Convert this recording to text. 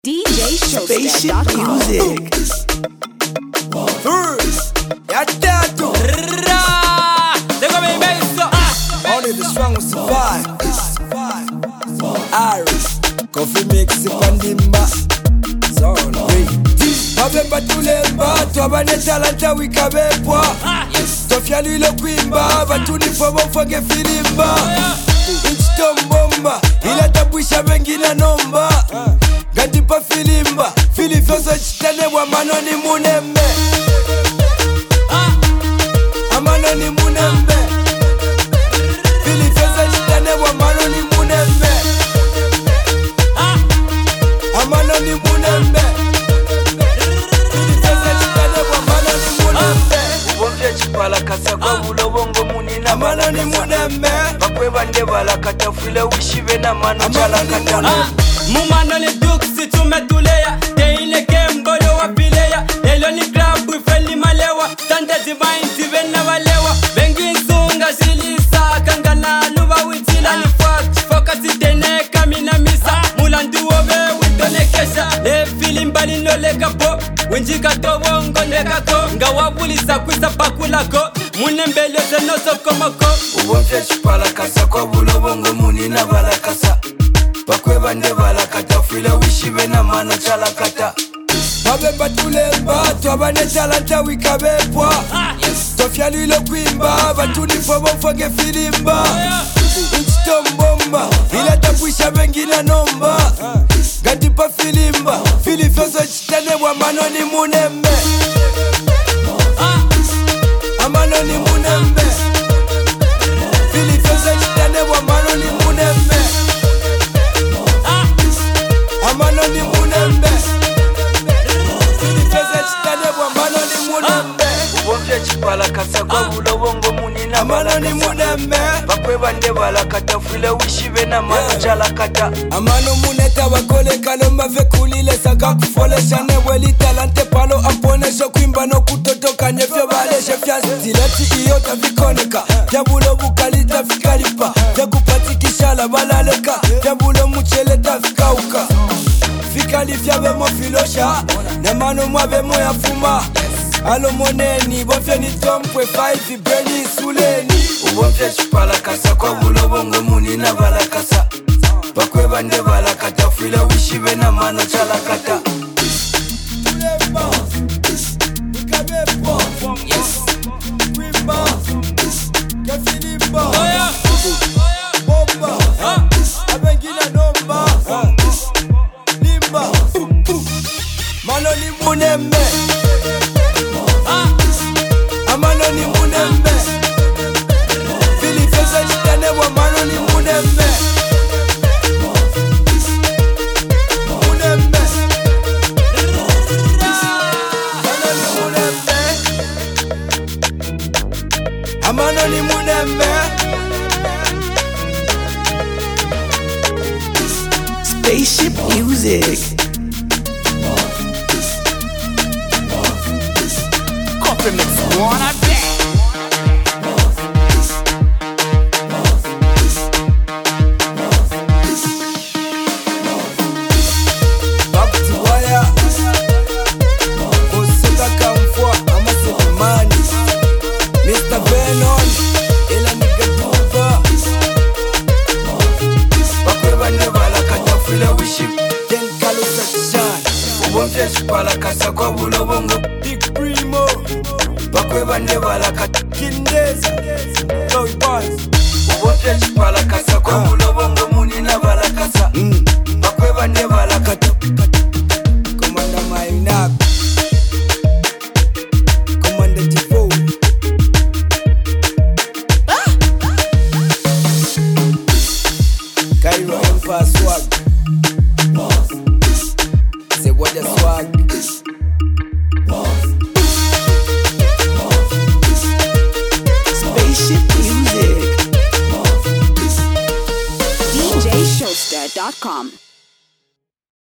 DJ Spaceship Music. First, Yatato. Only the strong will survive. Iris, coffee mix pandimba. Zone Mabemba tulemba, twabane talanta wikabepwa. Tofya lilo kwimba, batuni fomo fange filimba. Inchitombomba, ila tabwisha bengina nomba. Gandipa filimba, filifyoso chitane wa manoni munembe. Amanoni munembe. Filifyoso chitane wa manoni munembe. Amanoni munembe. Filifyoso chitane wa manoni munembe. Ubonvye chipala kasa kwa bulobongo munina Amanoni munembe. Bakwe bande balakata fule wishibe na mano chalakata Mumano le duk si tumetuleya Teile kembolo wa pileya Elo ni klabu ifeli malewa Tante zibain zivena walewa Bengi nsunga shilisa Kangana luwa witila ni fuck Foka si tene kamina misa Mulandu obe witone kesha Le filimbali no leka po Winjika to wongo leka ko Nga wabulisa kwisa pakulako Munembele zenoso komoko Ubonvye chipala kasa kwa bulobongo munina balakasa Bakwe bande balakata fule wishibe na mano chalakata Mabemba tulemba, twabane talanta wikabepwa. Tofya lilo kwimba, batuni fomo fange filimba. Inchitombomba, ila tabwisha bengina nomba. Gandipa filimba, filifyoso chitane wa manoni munembe. Amanoni munembe. Filifyoso chitane wa manoni munembe. Amanoni munembe. Filifyoso chitane wa manoni munembe. Ubonvye chipala kasa kwa bulobongo munina Amanoni munembe. Bakwe bande balakata fule wishibe na mano chalakata Amano muneta wakole kalomba vekulile saka kufolesha nebweli talante palo amponesho kwimba no kutotoka nyefyo baleshe fya zileti iyo tavikoneka Vyabulo bukali tafikalipa Vyakupatikishala balaleka Vyabulo muchele tafikauka Fikali fya bemo filosha Nemano mwa bemo ya fuma Alo moneni bofye ni tompwe 5 breni suleni Ubonvye chipala kasa kwa bulobongo munina balakasa Bakwe bande balakata fule wishibe na mano chalakata Tulemba, wikabepo, kwimba, kefilimba, bomba, abengina nomba, limba, manoni munembe, amanoni munembe, filifyoso chitane wa manoni munembe. Amanoni munembe. Spaceship Music. Coffee mix one I bet Back to wire. Oseka kamfwa ama sekumani. Mr. Venom, ila nigga duba. Bakwe bande balakata fule wishibe Then Carlos Section. Ubonvye chipala kasa kwa bulobongo Big Primo. Bakwe bande balakata Kindeza. Chloe Boys. Ubonvye chipala kasa